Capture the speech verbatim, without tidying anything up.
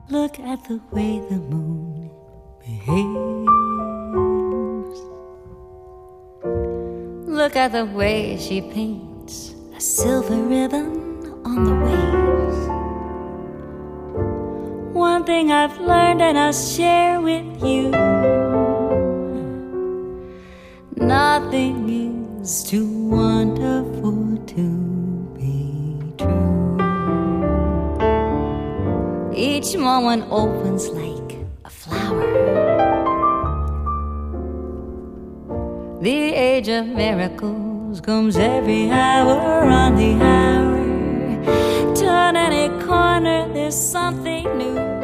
Look at the way the moon behaves. Look at the way she paints a silver ribbon on the waves. One thing I've learned and I'll share with you: nothing is too wonderful to be true. Each moment opens like a flower. The age of miracles comes every hour on the hour. Turn any corner, there's something new.